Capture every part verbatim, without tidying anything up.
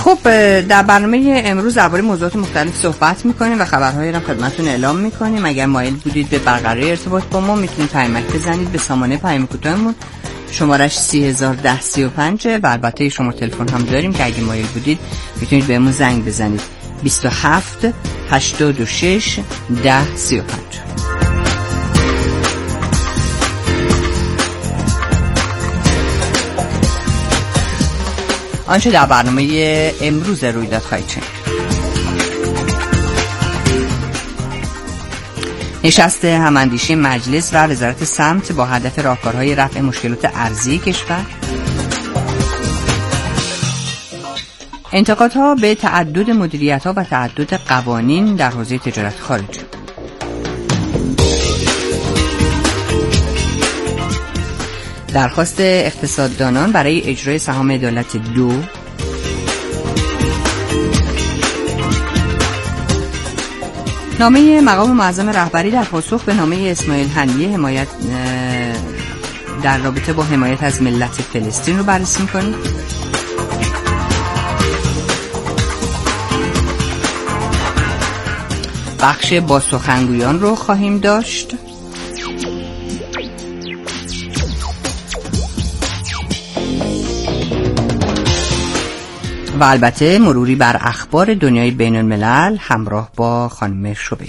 خب در برنامه امروز درباره موضوعات مختلف صحبت میکنیم و خبرهایی را خدمتتون اعلام میکنیم. اگر مایل بودید به برقراری ارتباط با ما میتونید پیامک بزنید به سامانه پیام کوتاهمون، شمارش سی هزار و ده سی و پنج و البته شماره تلفن هم داریم که اگه مایل بودید میتونید بهمون زنگ بزنید بیست و هفت هشتاد و شش ده سی و پنج. آنچه در برنامه امروز رویداد خواهید شنید: نشست هماندیشی مجلس و وزارت سمت با هدف راهکارهای رفع مشکلات ارضی کشور، انتقادها به تعدد مدیریت‌ها و تعدد قوانین در حوزه تجارت خارجی، درخواست اقتصاددانان برای اجرای سهام عدالت دو، نامه مقام معظم رهبری در پاسخ به نامه اسماعیل هنیه حمایت در رابطه با حمایت از ملت فلسطین رو بررسی می‌کنیم. بخش با سخنگویان رو خواهیم داشت و البته مروری بر اخبار دنیای بین الملل همراه با خانم شبیری.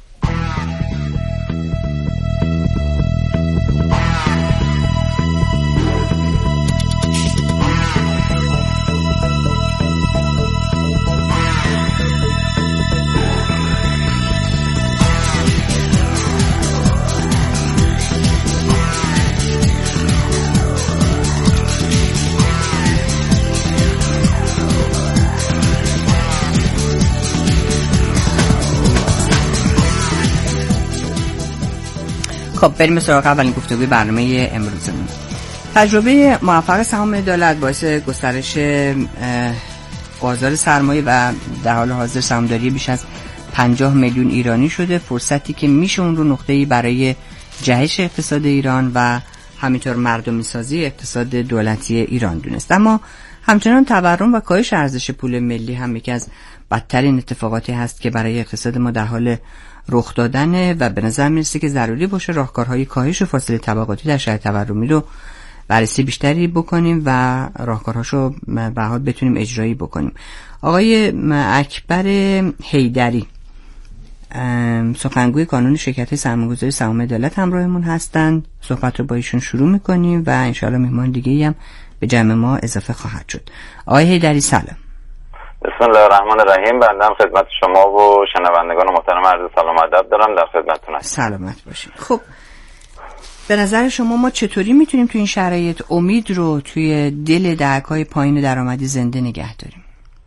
خب بریم سراغ اولین گفتگوی برنامه امروزمون. تجربه موفق سهام عدالت باعث گسترش بازار سرمایه و در حال حاضر سهامداری بیش از پنجاه میلیون ایرانی شده، فرصتی که میشه اون رو نقطه‌ای برای جهش اقتصاد ایران و همینطور مردمی سازی اقتصاد دولتی ایران دونست. اما همچنان تورم و کاهش ارزش پول ملی هم یکی از بدترین اتفاقاتی هست که برای اقتصاد ما در حال رخ دادنه و به نظر میرسه که ضروری باشه راهکارهای کاهش فاصله طبقاتی در شرایط تورمی رو بررسی بیشتری بکنیم و راهکارهاشو به حال بتونیم اجرایی بکنیم. آقای اکبر حیدری، سخنگوی کانون شرکت سرمایه‌گذاری سهام عدالت همراهمون هستند. صحبت رو با ایشون شروع میکنیم و انشاءالله مهمان دیگه‌ای هم به جمع ما اضافه خواهد شد. آقای حیدری سلام. بسم الله الرحمن الرحیم. بنده هم خدمت شما و شنوندگان محترم عرض سلام و ادب دارم، در خدمتتون هستم. سلامت باشید. خب به نظر شما ما چطوری میتونیم تو این شرایط امید رو توی دل دهک‌های پایین درآمدی زنده نگه داریم؟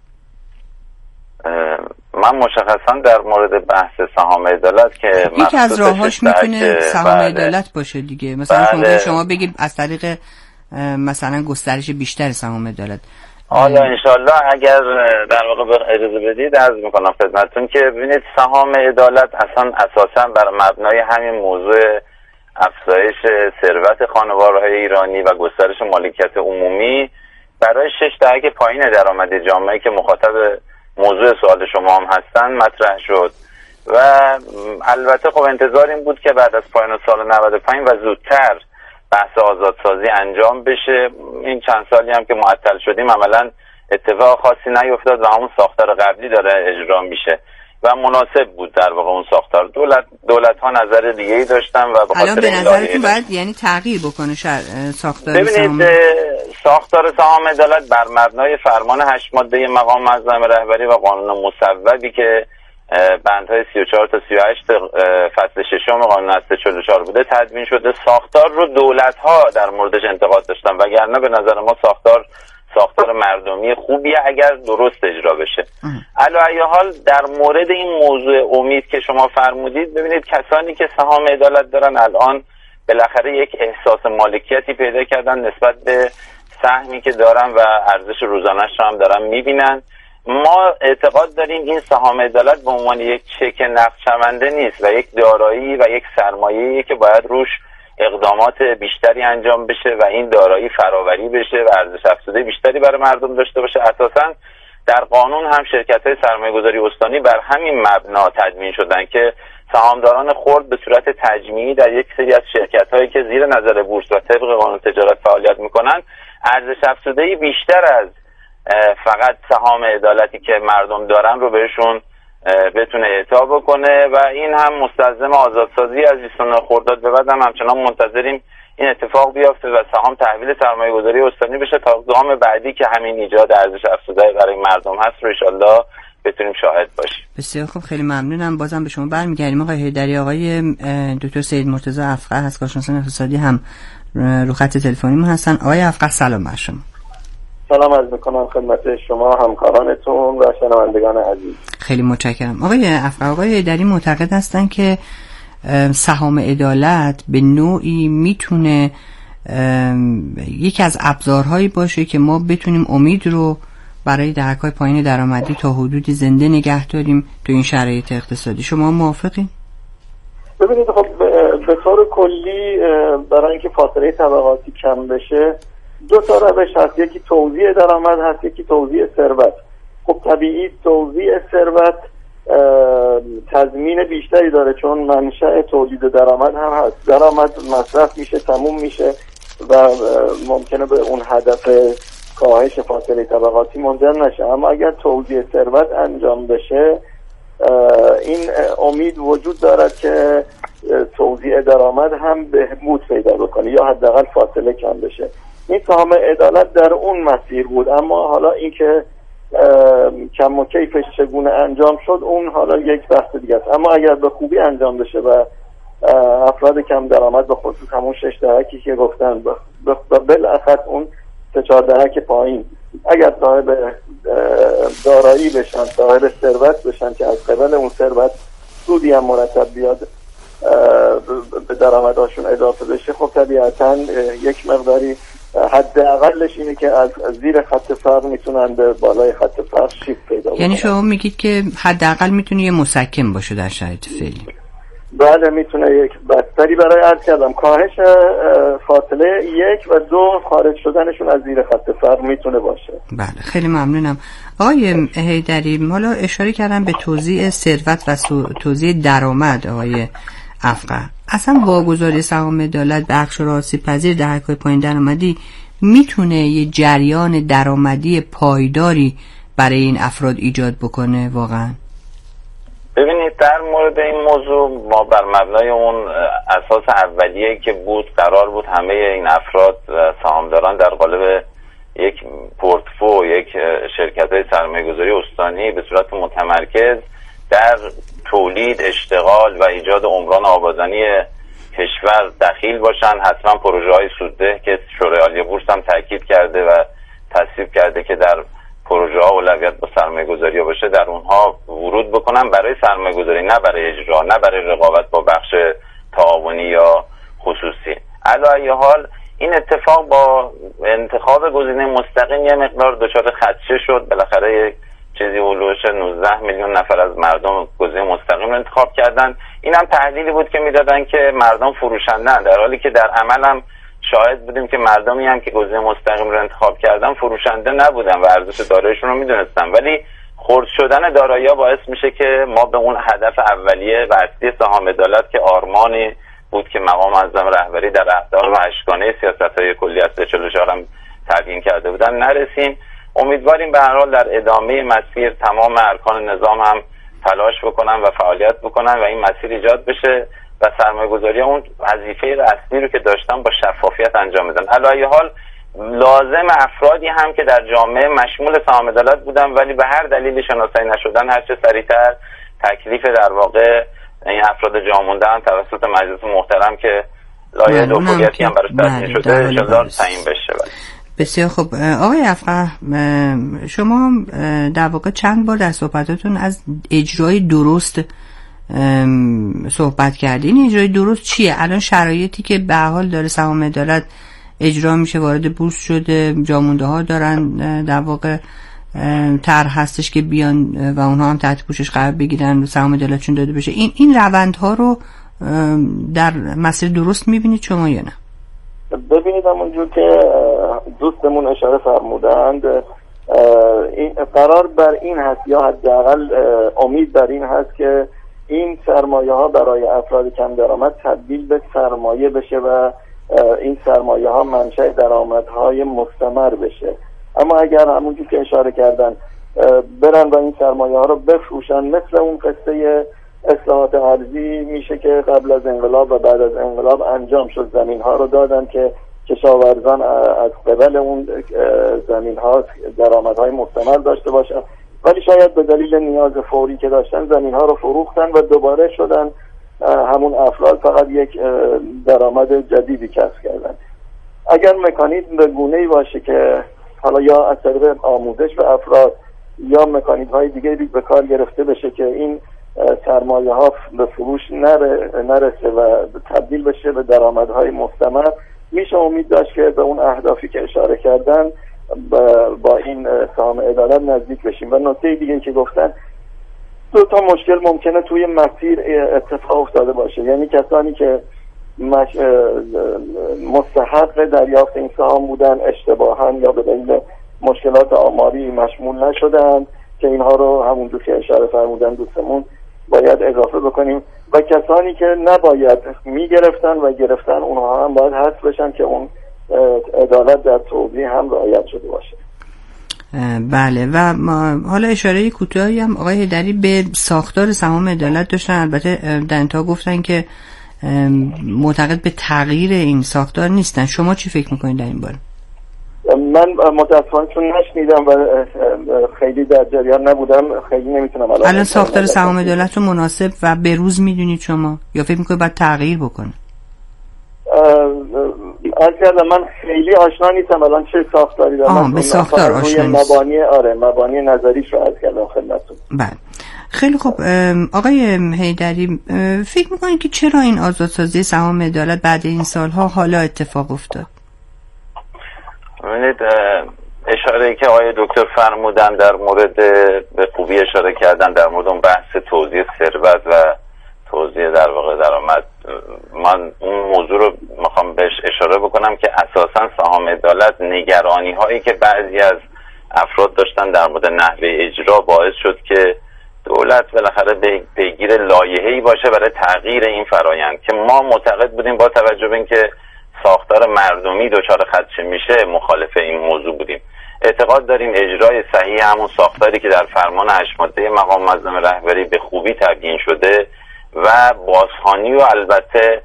من مشخصا در مورد بحث سهام عدالت که یکی از راهاش میتونه سهام عدالت باشه دیگه، مثلا شما شما بگید از طریق مثلا گسترش بیشتر سهام عدالت. حالا انشالله اگر در واقع اجازه بدید عرض میکنم خدمتتون که ببینید سهام عدالت اصلا اساسا بر مبنای همین موضوع افزایش ثروت خانوارهای ایرانی و گسترش مالکیت عمومی برای شش دهک پایین درآمد جامعه که مخاطب موضوع سوال شما هم هستن مطرح شد و البته خب انتظار این بود که بعد از پایان سال نود و پنج و زودتر بحث آزادسازی انجام بشه. این چند سالی هم که معطل شدیم عملا اتفاق خاصی نیفتاد و همون ساختار قبلی داره اجرا میشه و مناسب بود در واقع اون ساختار. دولت دولت ها نظر دیگه ای داشتن و به خاطر به نظرتون باید یعنی تغییر بکنه ساختار ببینید سهام ساختار سهام عدالت بر مبنای فرمان هشت ماده مقام معظم رهبری و قانون مصوبی که بندهای سی و چهار تا سی و هشت فصل ششم قانون اسب چهل و چهار بوده تدوین شده. ساختار رو دولت ها در موردش انتقاد داشتن وگرنه به نظر ما ساختار ساختار مردمی خوبیه اگر درست اجرا بشه. علی ای حال در مورد این موضوع امید که شما فرمودید، ببینید کسانی که سهام عدالت دارن الان بالاخره یک احساس مالکیتی پیدا کردن نسبت به سهمی که دارن و ارزش روزانه‌اش رو هم دارن میبینن. ما اعتقاد داریم این سهام عدالت به عنوان یک چک نقد شونده نیست و یک دارایی و یک سرمایه‌ای که باید روش اقدامات بیشتری انجام بشه و این دارایی فراوری بشه و ارزش افزوده بیشتری برای مردم داشته باشه. اساساً در قانون هم شرکت‌های سرمایه‌گذاری استانی بر همین مبنا تدوین شدن که سهامداران خرد به صورت تجمیعی در یک سری از شرکت‌هایی که زیر نظر بورس و طبق قانون تجارت فعالیت می‌کنند ارزش افزوده‌ای بیشتر از فقط سهام عدالتی که مردم دارن رو بهشون بتونه اعطا بکنه و این هم مستلزم آزادسازی از بیست و نه خرداد به بعد هم همچنان منتظریم این اتفاق بیفته و سهام تحویل سرمایه‌گذاری استانی بشه تا گام بعدی که همین ایجاد ارزش افزوده برای مردم هست رو ان شاءالله بتونیم شاهد باشیم. بسیار خوب، خیلی ممنونم. بازم به شما برمیگردیم آقای حیدری. آقای دکتر سید مرتضی افقه از کارشناسان اقتصادی هم رو خط تلفنی هستن. آقای افقه سلام بر شما. سلام عرض می‌کنم خدمت شما، همکارانتون و شنوندگان عزیز. خیلی متشکرم. آقای افقه، آقای حیدری معتقد هستند که سهام عدالت به نوعی میتونه یکی از ابزارهایی باشه که ما بتونیم امید رو برای دهک‌های پایین درآمدی تا حدودی زنده نگه داریم تو این شرایط اقتصادی. شما موافقین؟ ببینید خب به طور کلی برای اینکه فاصله طبقاتی کم بشه دو تا روش هست، یکی توزیع درآمد هست، یکی توزیع ثروت. خب طبیعی توزیع ثروت تضمین بیشتری داره چون منشأ تولید درآمد هم هست. درآمد مصرف میشه، تموم میشه و ممکنه به اون هدف کاهش فاصله طبقاتی منجر نشه. اما اگر توزیع ثروت انجام بشه این امید وجود دارد که توزیع درآمد هم بهبود پیدا بکنه یا حداقل فاصله کم بشه. این سهام عدالت در اون مسیر بود، اما حالا اینکه کم و کیفش چگونه انجام شد اون حالا یک بحث دیگه است. اما اگر به خوبی انجام بشه و افراد کم درآمد به خصوص همون شش دهکی که گفتن و بالاخص اون سه چهار دهک پایین اگر صاحب دارایی بشن، صاحب ثروت بشن که از قبل اون ثروت سودی هم مرتب بیاد به درآمدشون اضافه بشه، خب طبیعتا یک مقداری حداقلش اینه که از زیر خط فقر میتونن به بالای خط فقر شیفت پیدا کنن. یعنی شما میگید که حداقل میتونه یه مسکن باشه در شرایط فعلی؟ بله میتونه یک بستری برای عرض کردم کاهش فاصله یک و دو خارج شدنشون از زیر خط فقر میتونه باشه. بله خیلی ممنونم. آقای حیدری حالا اشاره کردم به توزیع ثروت و توزیع درآمد. آقای افقه، اصلا واگذاری سهام عدالت به اقشار آسیب پذیر دهک‌های پایین درآمدی میتونه یه جریان درآمدی پایداری برای این افراد ایجاد بکنه واقعا؟ ببینید در مورد این موضوع ما بر مبنای اون اساس اولیه که بود قرار بود همه این افراد سهامداران در قالب یک پورتفو یک شرکت‌های سرمایه‌گذاری استانی به صورت متمرکز در تولید، اشتغال و ایجاد عمران آبادانی کشور دخیل باشن. حتما پروژه های سودده که شورای عالی بورس هم تاکید کرده و تصویب کرده که در پروژه ها اولویت با سرمایه گذاری باشه در اونها ورود بکنن برای سرمایه گذاری، نه برای اجرا، نه برای رقابت با بخش تعاونی یا خصوصی. علی ای حال این اتفاق با انتخاب گزینه مستقیم یه مقدار دچار خدشه شد. بالاخره چیزی هولوش نوزده میلیون نفر از مردم گزینه مستقیم رو انتخاب کردن. این هم تحلیلی بود که میدادن که مردم فروشندن، در حالی که در عمل هم شاهد بودیم که مردمی هم که گزینه مستقیم رو انتخاب کردن فروشنده نبودن و ارزش داراییشون رو میدونستن، ولی خرد شدن دارایی‌ها باعث میشه که ما به اون هدف اولیه و اصلی سهام عدالت که آرمانی بود که مقام معظم رهبری در اهداف و اشکانه سیاست‌های کلی از چهل و چهار هم تعیین کرده بودن نرسیم. امیدواریم به هر حال در ادامه مسیر تمام ارکان نظام هم تلاش بکنن و فعالیت بکنن و این مسیر ایجاد بشه و سرمایه‌گذاری اون وظیفه اصلی رو که داشتن با شفافیت انجام بدن. علی حال لازم افرادی هم که در جامعه مشمول سهام عدالت بودن ولی به هر دلیلی شناسایی نشدن هر چه سریعتر تکلیف در واقع این افراد جا مونده هم توسط مجلس محترم که لایحه دوپویتی هم براش تصویب شده ان شاءالله تعیین بشه. بسیار خوب. آقای افقه، شما در واقع چند بار در صحبتاتون از اجرای درست صحبت کردین. اجرای درست چیه؟ الان شرایطی که به حال داره سهام عدالت اجرا میشه، وارد بورس شده، جامونده ها دارن در واقع طرح هستش که بیان و اونها هم تحت پوشش قرار بگیرن و سهام عدالتشون داده بشه. این این روندها رو در مسیر درست میبینید شما یا نه؟ ببینید همونجور که دوستمون اشاره فرمودند این قرار بر این هست یا حداقل امید بر این هست که این سرمایه ها برای افراد کم درآمد تبدیل به سرمایه بشه و این سرمایه ها منشأ درآمدهای مستمر بشه. اما اگر همونجور که اشاره کردن برن و این سرمایه ها رو بفروشن، مثل اون قصه اصلاحات ارضی میشه که قبل از انقلاب و بعد از انقلاب انجام شد. زمین ها رو دادن که کشاورزان از قبل اون زمین ها درآمدهای مستمر داشته باشن، ولی شاید به دلیل نیاز فوری که داشتن زمین ها رو فروختن و دوباره شدن همون افراد فقط یک درآمد جدیدی کسب کردن. اگر مکانیزم به گونه‌ای باشه که حالا یا از طریق آموزش به افراد یا مکانیزم های دیگه به کار گرفته بشه که این سرمایه ها به فروش نر... نرسه و تبدیل بشه به درآمدهای مستمر، میشه امید داشت که به اون اهدافی که اشاره کردن با, با این سهام عدالت نزدیک بشیم. و نکته دیگه که گفتن، دو تا مشکل ممکنه توی مسیر اتفاق افتاده باشه. یعنی کسانی که مش... مستحق دریافت این سهام بودن اشتباهاً یا به دلیل مشکلات آماری مشمول نشدن که اینها رو همونجور که اشاره فرمودن دوستمون باید اضافه بکنیم، و کسانی که نباید میگرفتن و گرفتن اونها هم باید حذف بشن که اون عدالت در توزیع هم رعایت شده باشه. بله. و حالا اشاره کوتاهی هم آقای حیدری به ساختار سهام عدالت داشتن. البته در انتها گفتن که معتقد به تغییر این ساختار نیستن. شما چی فکر میکنید در این باره؟ من متاسفانه چون نشنیدم و خیلی در جریان نبودم، خیلی نمیتونم الان الان ساختار سهام عدالت رو مناسب و به روز میدونید شما یا فکر میکنید باید تغییر بکنه؟ اصلا من خیلی آشنا نیستم الان چه ساختاری دارم. آه به ساختار آشنا نیست. مبانی آره مبانی نظریش رو عرض کردم خدمتتون. بله خیلی خوب. آقای حیدری فکر میکنید که چرا این آزادسازی سهام عدالت بعد این سالها حالا اتفاق افتاد؟ ببینید اشاره که آقای دکتر فرمودن در مورد به خوبی اشاره کردن در مورد اون بحث توزیع ثروت و توزیع در واقع درآمد، من اون موضوع رو میخوام بهش اشاره بکنم که اساسا سهام عدالت نگرانی هایی که بعضی از افراد داشتن در مورد نحوه اجرا باعث شد که دولت بالاخره پیگیر لایحه‌ای باشه برای تغییر این فرایند که ما معتقد بودیم با توجه به اینکه ساختار مردمی دچار خدشه میشه مخالف این موضوع بودیم. اعتقاد داریم اجرای صحیح همون ساختاری که در فرمان هشت ماده مقام معظم رهبری به خوبی تبیین شده و بازخوانی و البته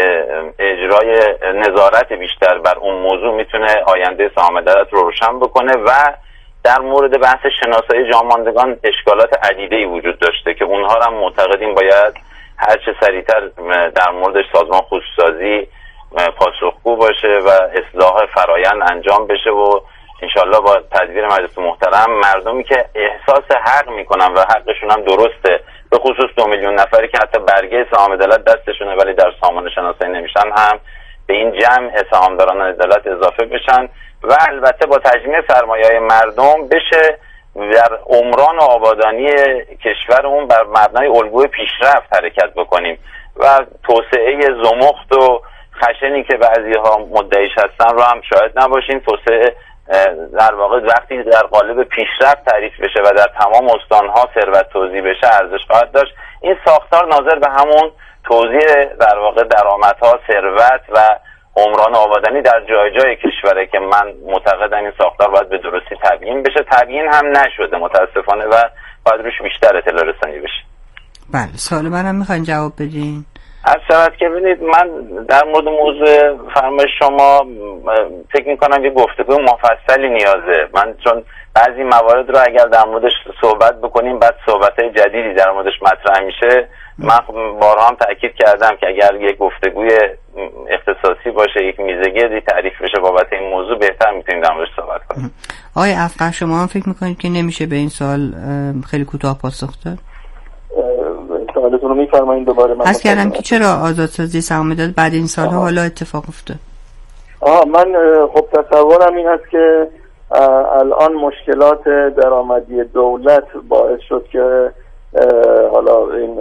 اجرای نظارت بیشتر بر اون موضوع میتونه آینده سهام عدالت رو روشن بکنه. و در مورد بحث شناسایی جاماندگان اشکالات عدیده‌ای وجود داشته که اونها هم معتقدیم باید هر چه سریعتر در موردش سازمان خصوصی‌سازی پاسخگو باشه و اصلاح فرایند انجام بشه و انشالله با تدبیر مجلس محترم مردمی که احساس حق میکنن و حقشون هم درسته، به خصوص دو میلیون نفری که حتی برگه سهام عدالت دستشونه ولی در سامان شناسایی نمیشن، هم به این جمع سهامداران عدالت اضافه بشن و البته با تجمیع سرمایه‌های مردم بشه در عمران و آبادانی کشورمون بر مبنای الگوی پیشرفت حرکت بکنیم و توسعه زمخت و خشنی که بعضی ها مدعیش هستن رو هم شاید نباشین. توسعه در واقع وقتی در قالب پیشرفت تعریف بشه و در تمام استانها ثروت توزیع بشه ارزش خواهد داشت. این ساختار ناظر به همون توزیع در واقع درآمدها، ثروت و عمران آبادانی در جای جای کشوره که من معتقدم این ساختار باید به درستی تبیین بشه. تبیین هم نشده متاسفانه و باید روش بیشتر اطلاع رسانی بشه. بله سوال منم میخواین جواب بدین؟ از شرط که ببینید من در مورد موضوع فرمایش شما فکر میکنم یه گفتگو مفصلی نیازه. من چون بعضی موارد رو اگر در موردش صحبت بکنیم بعد صحبت‌های جدیدی در موردش مطرح میشه. من بارها هم تأکید کردم که اگر یک گفتگوی اختصاصی باشه، یک میزگردی تعریف بشه بابت این موضوع، بهتر میتونیم در موردش صحبت کنیم. آقای افقر شما هم فکر میکنید که نمیشه به این سوال خیلی کوتاه پاسخ داد؟ سوالتون رو میفرمایید دوباره؟ من حس کردم که چرا آزادسازی سهام عدالت بعد این سالها حالا اتفاق افتاد؟ آها من خب تصورم این است که الان مشکلات درآمدی دولت باعث شد که حالا این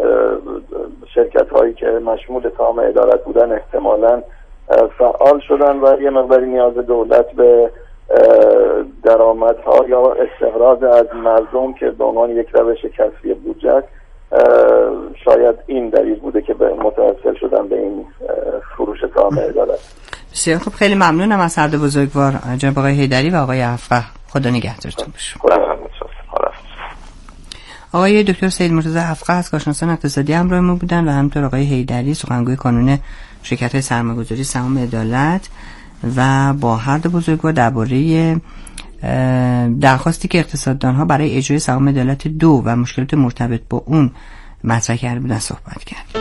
شرکت هایی که مشمول سهام عدالت بودن احتمالاً فعال شدن و یه مقداری نیاز دولت به درآمدها یا استخراج از مردم که به عنوان یک روش کسری بودجه، شاید این دلیل بوده که به متوسل شدن به این فروش سهام عدالت. بسیار خب، خیلی ممنونم از هر دو بزرگوار، جناب آقای حیدری و آقای افقه. خدا نگهدارتون باشه. آقای دکتر سید مرتضی افقه از کارشناسان اقتصادی همراه ما بودن و همینطور آقای حیدری سخنگوی کانون شرکت‌های سرمایه‌گذاری سهام عدالت و با هر دو بزرگوار درباره درخواستی که اقتصاددان‌ها برای اجرای سهام عدالت دو و مشکلات مرتبط با اون مطرح کرده بودن صحبت کرد.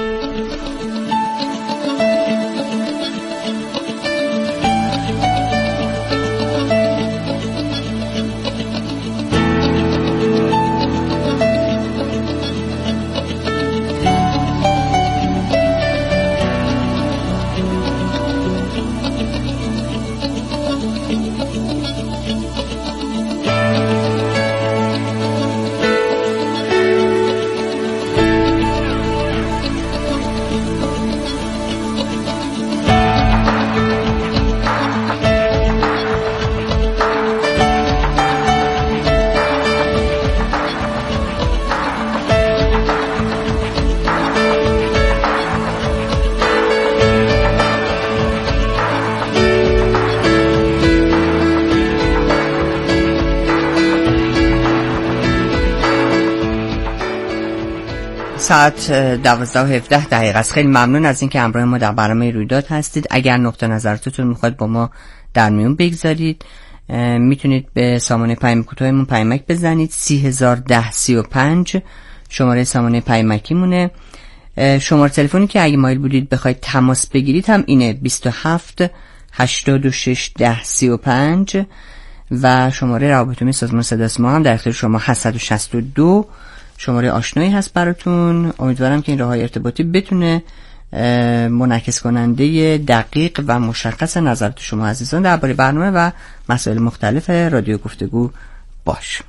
ساعت دوازده و هفده دقیقه است. خیلی ممنون از اینکه همراه ما در برنامه رویداد هستید. اگر نقطه نظراتتون میخواد با ما در میون بگذارید، میتونید به سامانه پیام کوتاهمون پیامک بزنید. سی هزار ده سی و پنج شماره سامانه پیامکی مونه. شماره تلفنی که اگه مایل بودید بخواید تماس بگیرید هم اینه، بیست و هفت هشتاد و شش ده سی و پنج و شماره روابط عمومی سازمان صدا ما هم در اختیار شما هشت شش دو شماره آشنایی هست براتون. امیدوارم که این راههای ارتباطی بتونه منعکس کننده دقیق و مشخص نظرات شما عزیزان درباره برنامه و مسائل مختلف رادیو گفتگو باش.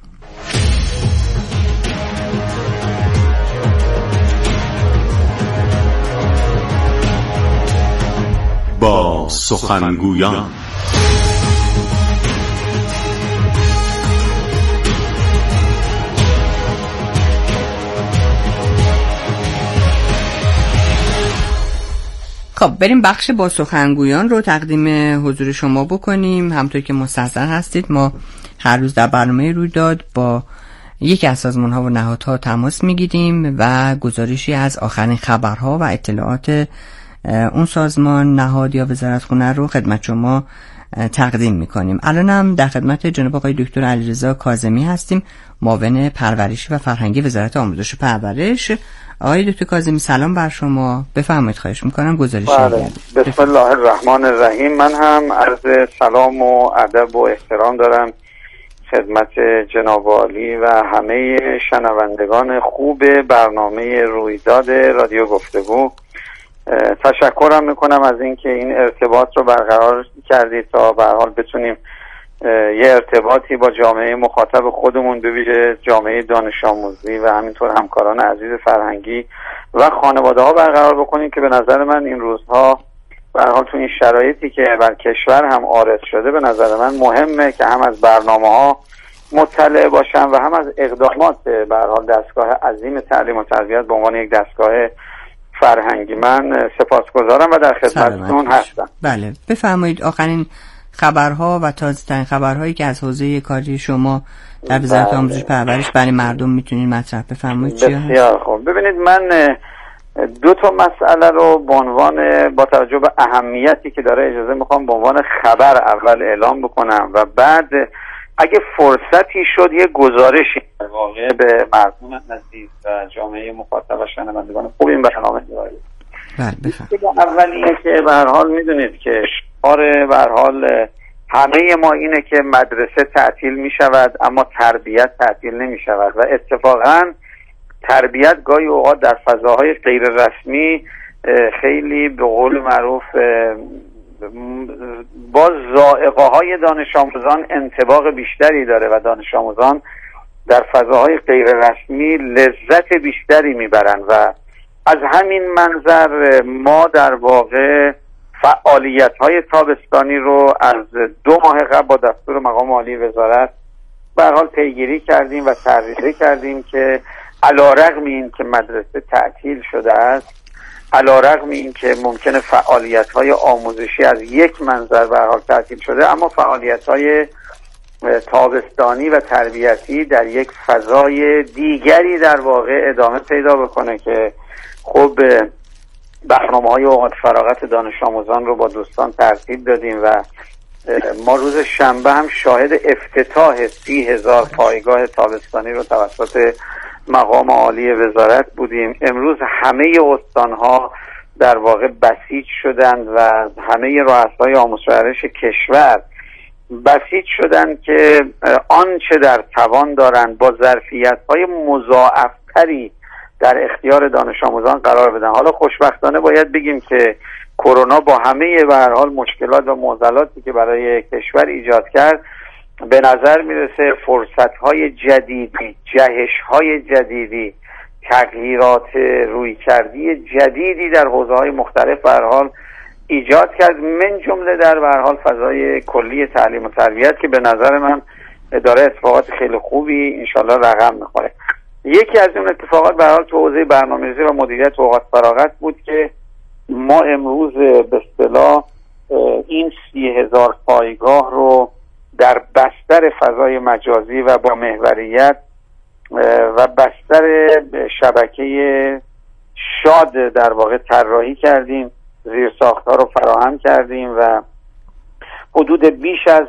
با سخنگویان خب بریم بخش با سخنگویان رو تقدیم حضور شما بکنیم. همطور که مستحضر هستید ما هر روز در برنامه رویداد با یکی از سازمان‌ها و نهادها تماس میگیریم و گزارشی از آخرین خبرها و اطلاعات اون سازمان، نهاد یا وزارتخونه رو خدمت شما تقدیم میکنیم. الان هم در خدمت جناب آقای دکتر علیرضا کاظمی هستیم، معاون پرورشی و فرهنگی وزارت آموزش و پرورش. آقای دکتر کاظمی سلام بر شما، بفرمایید. خواهش میکنم گزارش بله. بسم الله الرحمن الرحیم. من هم عرض سلام و ادب و احترام دارم خدمت جناب عالی و همه شنوندگان خوب برنامه رویداد رادیو گفتگو. تشکرم میکنم از اینکه این ارتباط رو برقرار کردید تا به هر حال بتونیم یه ارتباطی با جامعه مخاطب خودمون، به ویژه جامعه دانش آموزی و همینطور همکاران عزیز فرهنگی و خانواده ها برقرار بکنیم که به نظر من این روزها به هر حال تو این شرایطی که بر کشور هم عارض شده به نظر من مهمه که هم از برنامه ها مطلع باشن و هم از اقدامات به هر حال دستگاه عظیم تعلیم و تربیت به عنوان یک دستگاه فرهنگی. من سپاسگزارم و در خدمتتون هستم. بله بفرمایید آخرین خبرها و تازه‌ترین خبرهایی که از حوزه کاری شما در وزارت آموزش و پرورش برای مردم میتونید مطرح بفرمایید. بسیار خوب. ببینید من دو تا مسئله رو به عنوان با توجه به اهمیتی که داره اجازه میخوام به عنوان خبر اول اعلام بکنم و بعد اگه فرصتی شد یه گزارشی در واقع به مردم عزیز و جامعه مخاطب و شنوندگان خوب این برنامه دارید. بله بفرمایید. اول اینه که به هر حال میدونید که شعار به هر حال همه ما اینه که مدرسه تعطیل میشود اما تربیت تعطیل نمیشود و اتفاقا تربیت گاهی اوقات در فضاهای غیر رسمی خیلی به قول معروف با ذائقه های دانش آموزان انطباق بیشتری داره و دانش آموزان در فضاهای غیر رسمی لذت بیشتری میبرن و از همین منظر ما در واقع فعالیت‌های تابستانی رو از دو ماه قبل با دستور مقام عالی وزارت به هر حال پیگیری کردیم و طراحی کردیم که علی‌رغم این که مدرسه تعطیل شده است، علی‌رغم این که ممکنه فعالیت‌های آموزشی از یک منظر به هر حال تعطیل شده، اما فعالیت‌های تابستانی و تربیتی در یک فضای دیگری در واقع ادامه پیدا بکنه که خب برنامه‌های اوقات فراغت دانش آموزان رو با دوستان ترتیب دادیم و ما روز شنبه هم شاهد افتتاح سی هزار پایگاه تابستانی رو توسط مقام عالی وزارت بودیم. امروز همه استانها در واقع بسیج شدند و همه رؤسای آموزش و پرورش کشور بسیج شدند که آنچه در توان دارند با ظرفیت‌های مضاعفتری در اختیار دانش آموزان قرار بدن. حالا خوشبختانه باید بگیم که کرونا با همه به هر حال مشکلات و معضلاتی که برای کشور ایجاد کرد، به نظر میرسه فرصت‌های جدیدی، جهش‌های جدیدی، تغییرات رویکردی جدیدی در حوزه‌های مختلف به هر حال ایجاد کرد، من جمله در به هر حال فضای کلی تعلیم و تربیت که به نظر من داره اتفاقات خیلی خوبی انشالله رقم میخوره. یکی از اون اتفاقات به هر حال تو حوزه برنامه‌ریزی و مدیریت اوقات فراغت بود که ما امروز به اصطلاح این سی هزار پایگاه رو در بستر فضای مجازی و با محوریت و بستر شبکه شاد در واقع طراحی کردیم، زیرساخت‌ها رو فراهم کردیم و حدود بیش از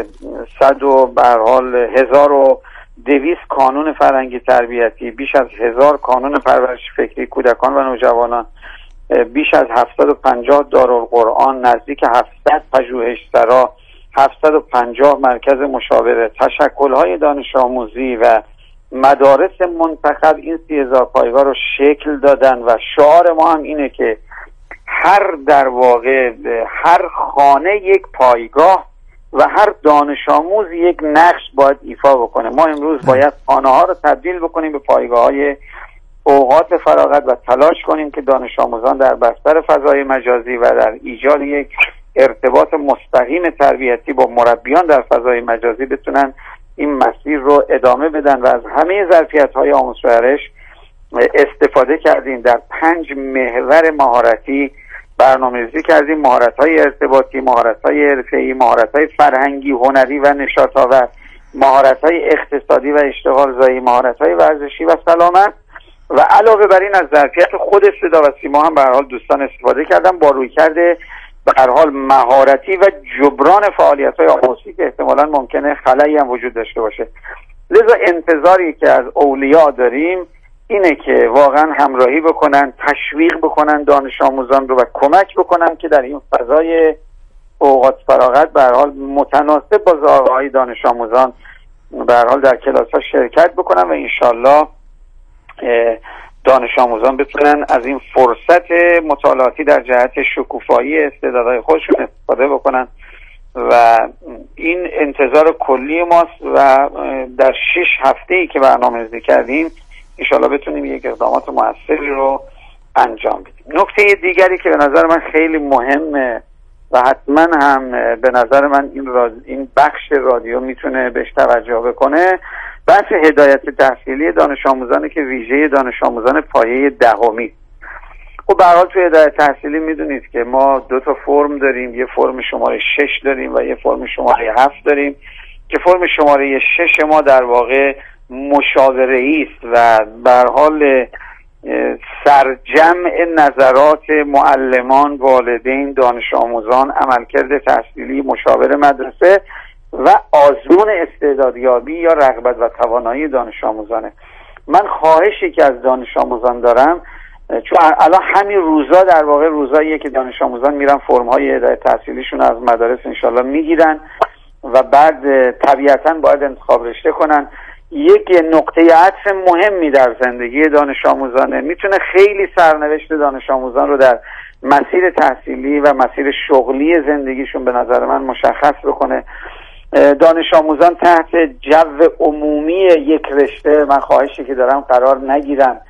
صد و به هر حال هزار و دویست کانون فرهنگی تربیتی، بیش از هزار کانون پرورش فکری کودکان و نوجوانان، بیش از هفتصد و پنجاه دارالقرآن، نزدیک هفتصد پژوهشسرا، هفتصد و پنجاه مرکز مشاوره، تشکل‌های دانش آموزی و مدارس منتخب این سی هزار پایگاه رو شکل دادن و شعار ما هم اینه که هر در واقع هر خانه یک پایگاه و هر دانش آموز یک نقش باید ایفا بکنه. ما امروز باید خانه ها رو تبدیل بکنیم به پایگاه های اوقات فراغت و تلاش کنیم که دانش آموزان در بستر فضای مجازی و در ایجاد یک ارتباط مستقیم تربیتی با مربیان در فضای مجازی بتونن این مسیر رو ادامه بدن و از همه ظرفیت‌های آموزش و پرورش استفاده کردیم. در پنج محور مهارتی برنامه‌ریزی کردیم: مهارت‌های ارتباطی، مهارت‌های حرفه‌ای، مهارت‌های فرهنگی، هنری و نشاط‌آور، مهارت‌های اقتصادی و اشتغالزایی، مهارت‌های ورزشی و سلامت و علاوه بر این از ظرفیت خود صدا و سیما هم به هر حال دوستان استفاده کردن با رویکرد به هر حال مهارتی و جبران فعالیت‌های آموزشی که احتمالاً ممکنه خلایی هم وجود داشته باشه. لذا انتظاری که از اولیا داریم اینه که واقعا همراهی بکنن، تشویق بکنن دانش آموزان رو و کمک بکنن که در این فضای اوقات فراغت به هر حال متناسب با ذائقه‌های دانش آموزان به هر حال در کلاس‌ها شرکت بکنن و انشالله دانش آموزان بتونن از این فرصت مطالعاتی در جهت شکوفایی استعدادهای خودشون استفاده بکنن و این انتظار کلی ماست و در شش هفته‌ای که برنامه‌ریزی کردیم انشالله بتونیم یک اقدامات موثری رو انجام بدیم. نکته دیگری که به نظر من خیلی مهمه و حتما هم به نظر من این, راز... این بخش رادیو میتونه بهش توجه بکنه، بحث هدایت تحصیلی دانش آموزانه که ویژه دانش آموزان پایه دهمی. خب به هر حال توی هدایت تحصیلی میدونید که ما دو تا فرم داریم، یه فرم شماره شش داریم و یه فرم شماره هفت داریم که فرم شماره شش ما در واقع مشاوره‌ای است و به هر حال سرجمع نظرات معلمان، والدین، دانش آموزان، عملکرد تحصیلی، مشاور مدرسه و آزمون استعدادیابی یا رغبت و توانایی دانش آموزانه. من خواهشی که از دانش آموزان دارم، چون الان همین روزا در واقع روزاییه که دانش آموزان میرن فرم‌های هدایت تحصیلیشون از مدارس انشالله میگیرن و بعد طبیعتاً باید انتخاب رشته کنن. یک نقطه عطف مهمی در زندگی دانش آموزانه، میتونه خیلی سرنوشت دانش آموزان رو در مسیر تحصیلی و مسیر شغلی زندگیشون به نظر من مشخص بکنه. دانش آموزان تحت جو عمومی یک رشته، من خواهشی که دارم قرار نگیرن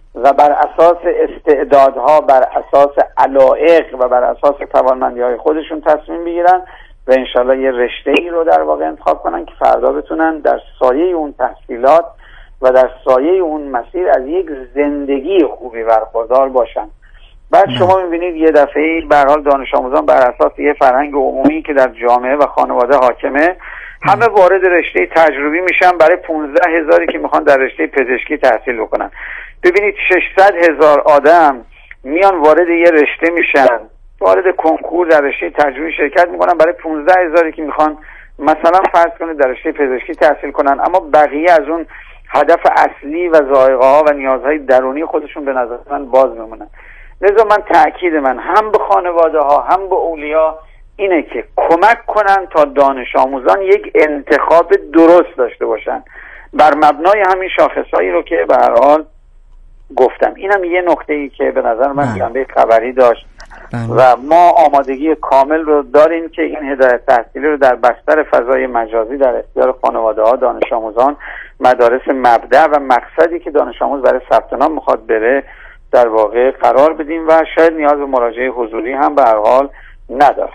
و بر اساس استعدادها، بر اساس علایق و بر اساس توانمندی‌های خودشون تصمیم بگیرن و انشالله یه رشته‌ای رو در واقع انتخاب کنن که فردا بتونن در سایه اون تحصیلات و در سایه اون مسیر از یک زندگی خوبی برخوردار باشن. بعد شما می‌بینید یه دفعه به هر حال دانش آموزان بر اساس یه فرهنگ عمومی که در جامعه و خانواده حاکمه همه وارد رشته تجربی میشن برای پانزده هزاری که میخوان در رشته پزشکی تحصیل بکنن. ببینید ششصد هزار آدم میان وارد یه رشته میشن، وارد کنکور در رشته تجربی شرکت میکنن برای پانزده هزاری که میخوان مثلا فرض کنید در رشته پزشکی تحصیل کنن، اما بقیه از اون هدف اصلی و ذائقه ها و نیازهای درونی خودشون به نظر من باز میمونن. لذا من تأکید من هم به خانواده ها هم به اولیا اینه که کمک کنن تا دانش آموزان یک انتخاب درست داشته باشن بر مبنای همین شاخصهایی رو که به هر حال گفتم. اینم یه نکته‌ای که به نظر من جنبه خبری داشت و ما آمادگی کامل رو داریم که این هدایت تحصیلی رو در بستر فضای مجازی در اختیار خانواده ها، دانش آموزان، مدارس مبدأ و مقصدی که دانش آموز برای ثبت نام میخواد بره در واقع قرار بدیم و شاید نیاز به مراجعه حضوری هم به هر حال نداره.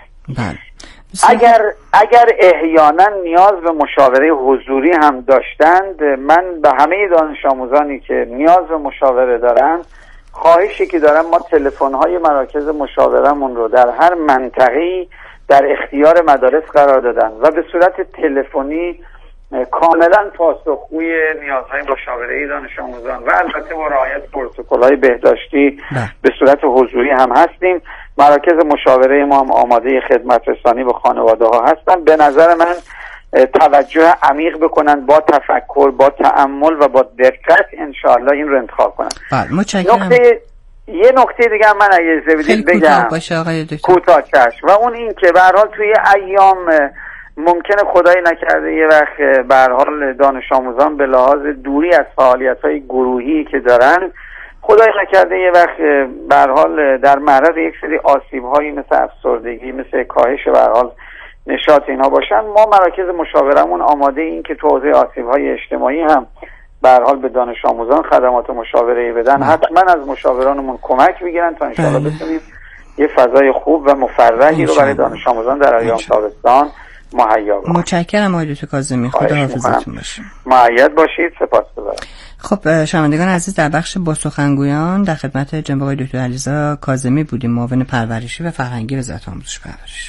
اگر اگر احیانا نیاز به مشاوره حضوری هم داشتند، من به همه دانش آموزانی که نیاز به مشاوره دارند خواهشی که دارم ما تلفن‌های مراکز مشاوره‌مون رو در هر منطقه‌ای در اختیار مدارس قرار دادن و به صورت تلفنی کاملا پاسخگوی نیازهای مشاوره‌ای دانش آموزان و البته با رعایت پروتکل‌های بهداشتی به صورت حضوری هم هستیم. مراکز مشاوره ما هم آماده خدمت رسانی به خانواده‌ها هستن. به نظر من توجه عمیق بکنن، با تفکر، با تأمل و با دقت انشاءالله این رو انتخاب کنن. نکته یه نکته دیگه من اگه بدید بگم کوتاه چشم، و اون این که به هر حال توی ایام ممکنه خدای نکرده یه وقت به هر حال دانش آموزان به لحاظ دوری از فعالیت‌های گروهی که دارن، خدای نکرده یه وقت به هر حال در معرض یک سری آسیب‌هایی مثل افسردگی، مثل کاهش به هر حال نشاط اینا باشن، ما مراکز مشاورمون آماده این که تو حوزه آسیب‌های اجتماعی هم به هر حال به دانش آموزان خدمات مشاوره‌ای بدن. حتما از مشاورانمون کمک بگیرن تا انشاءالله بتونیم یه فضای خوب و مفرحی رو برای دانش آموزان در ایام تابستان مهیا کنیم. متشکرم آقای دکتر کاظمی، خدا حافظتون باشه. مؤید باشید. سپاسگزارم. خب شنوندگان عزیز، در بخش با سخنگویان در خدمت جناب آقای دکتر علیرضا کاظمی بودیم، معاون پرورشی و فرهنگی وزارت آموزش و پرورش.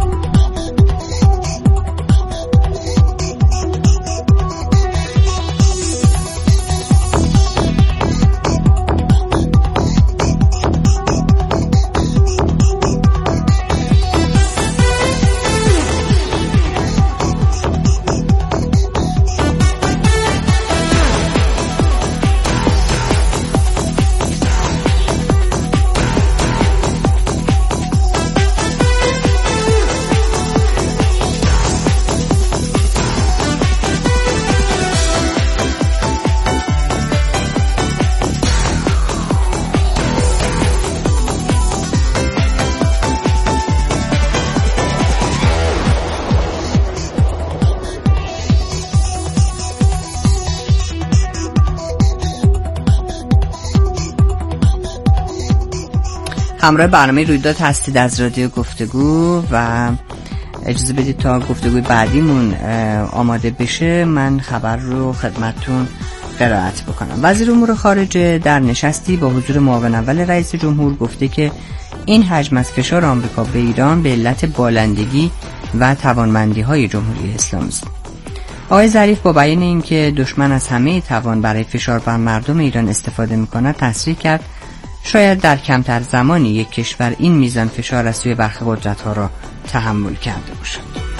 همراه برنامه رویداد هستید از رادیو گفتگو و اجازه بدید تا گفتگوی بعدیمون آماده بشه من خبر رو خدمتتون قرائت بکنم. وزیر امور خارجه در نشستی با حضور معاون اول رئیس جمهور گفته که این حجم از فشار آمریکا به ایران به علت بالندگی و توانمندی های جمهوری اسلامی است. آقای ظریف با بیان اینکه دشمن از همه توان برای فشار بر مردم ایران استفاده می‌کند تصریح کرد شاید در کمتر زمانی یک کشور این میزان فشار از سوی برخی قدرت‌ها را تحمل کرده باشد.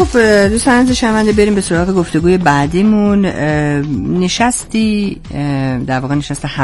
خب دوستان عزیز شنونده، بریم به سراغ گفتگوی بعدیمون. نشستی در واقع نشست